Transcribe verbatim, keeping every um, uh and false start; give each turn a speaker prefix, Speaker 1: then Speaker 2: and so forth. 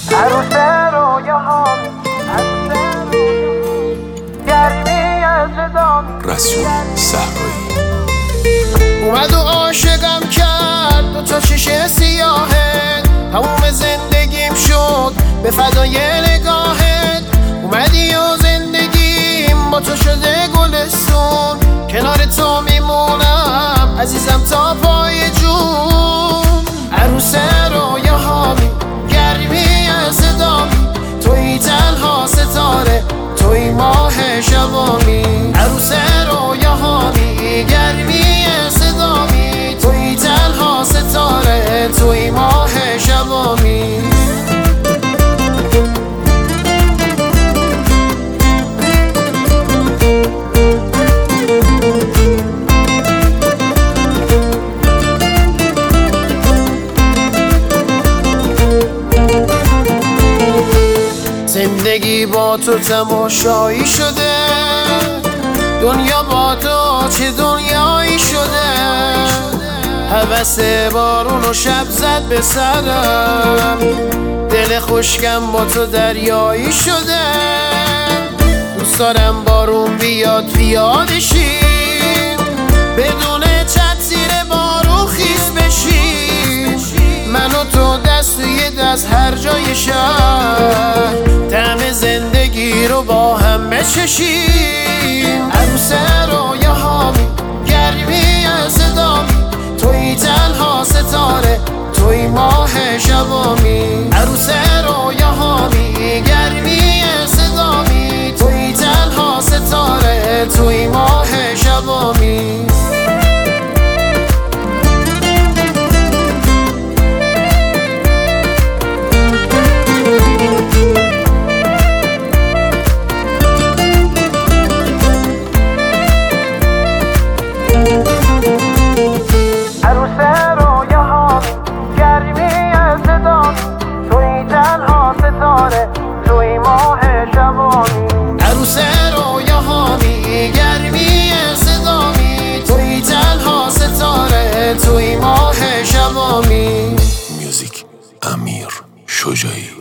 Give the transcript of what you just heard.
Speaker 1: عروس رویاهامی، گرمی از دامی.
Speaker 2: رسول صحرایی
Speaker 3: اومد و عاشقم کرد دو تا چشم سیاهت، تموم زندگیم شد به فدای نگاهت. اومدی و زندگیم با تو شده گلستون، کنار تو میمونم عزیزم تا پای جون. عروس رویاهامی، گرمی از دامی، توی تنها ستاره، توی ماه شبامی. عروس رویاهامی، گرمی از دامی، توی تنها ستاره، توی ماه شبامی. زندگی با تو تماشایی شده، دنیا با تو چه دنیایی شده. هوس بارون و شب زد به سرم، دل خشکم با تو دریایی شده. دوست دارم بارون بیاد پیادشیم، بدون چت زیر بارون خیس بشیم. من و تو دست توی دست هر جای شهر، طعم زندگی رو با هم بچشیم. عروس رویاهامی، گرمی از دامی، توی تنها ستاره، توی ماه شبامی. عروس رویاهامی، گرمی از دامی، توی تنها ستاره، توی ماه شبامی.
Speaker 1: عروس رویاهامی، گرمی از دامی، توی تنها ستاره، توی ماه شبامی.
Speaker 3: عروس رویاهامی، گرمی از دامی، توی تنها ستاره، توی ماه شبامی.
Speaker 2: میوزیک امیر شجاعی.